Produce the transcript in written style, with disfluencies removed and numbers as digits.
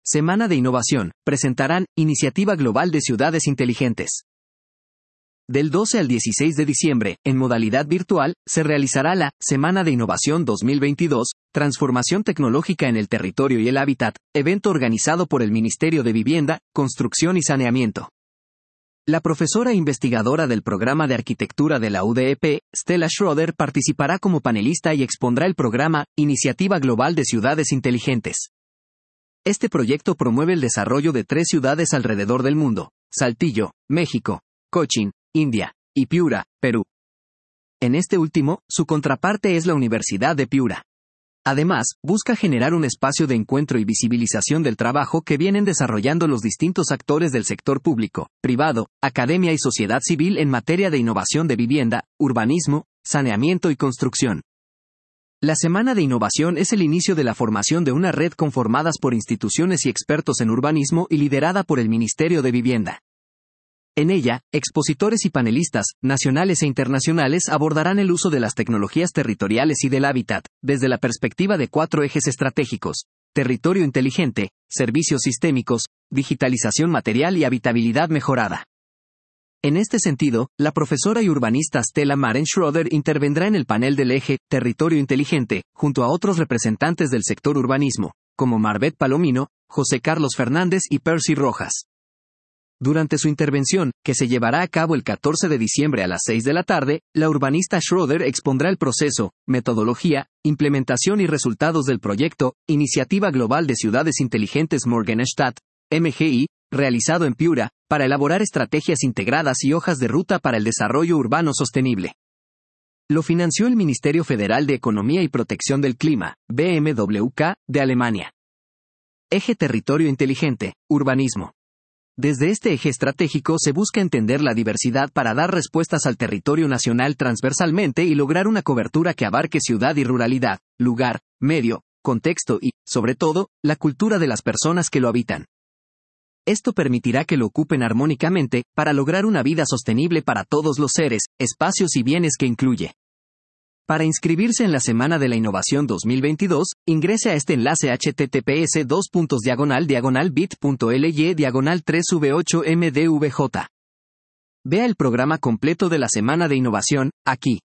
Semana de Innovación, presentarán Iniciativa Global de Ciudades Inteligentes. Del 12 al 16 de diciembre, en modalidad virtual, se realizará la Semana de Innovación 2022, Transformación Tecnológica en el Territorio y el Hábitat, evento organizado por el Ministerio de Vivienda, Construcción y Saneamiento. La profesora investigadora del programa de arquitectura de la UDEP, Stella Schroeder, participará como panelista y expondrá el programa Iniciativa Global de Ciudades Inteligentes. Este proyecto promueve el desarrollo de 3 ciudades alrededor del mundo: Saltillo, México; Cochin, India; y Piura, Perú. En este último, su contraparte es la Universidad de Piura. Además, busca generar un espacio de encuentro y visibilización del trabajo que vienen desarrollando los distintos actores del sector público, privado, academia y sociedad civil en materia de innovación de vivienda, urbanismo, saneamiento y construcción. La Semana de Innovación es el inicio de la formación de una red conformadas por instituciones y expertos en urbanismo y liderada por el Ministerio de Vivienda. En ella, expositores y panelistas, nacionales e internacionales, abordarán el uso de las tecnologías territoriales y del hábitat, desde la perspectiva de 4 ejes estratégicos: territorio inteligente, servicios sistémicos, digitalización material y habitabilidad mejorada. En este sentido, la profesora y urbanista Stella Maren Schroeder intervendrá en el panel del eje Territorio Inteligente, junto a otros representantes del sector urbanismo, como Marbet Palomino, José Carlos Fernández y Percy Rojas. Durante su intervención, que se llevará a cabo el 14 de diciembre a las 6 de la tarde, la urbanista Schroeder expondrá el proceso, metodología, implementación y resultados del proyecto Iniciativa Global de Ciudades Inteligentes Morgenstadt, MGI, realizado en Piura, para elaborar estrategias integradas y hojas de ruta para el desarrollo urbano sostenible. Lo financió el Ministerio Federal de Economía y Protección del Clima, BMWK, de Alemania. Eje Territorio Inteligente, Urbanismo. Desde este eje estratégico se busca entender la diversidad para dar respuestas al territorio nacional transversalmente y lograr una cobertura que abarque ciudad y ruralidad, lugar, medio, contexto y, sobre todo, la cultura de las personas que lo habitan. Esto permitirá que lo ocupen armónicamente, para lograr una vida sostenible para todos los seres, espacios y bienes que incluye. Para inscribirse en la Semana de la Innovación 2022, ingrese a este enlace https://bit.ly/3v8mdvj. Vea el programa completo de la Semana de Innovación, aquí.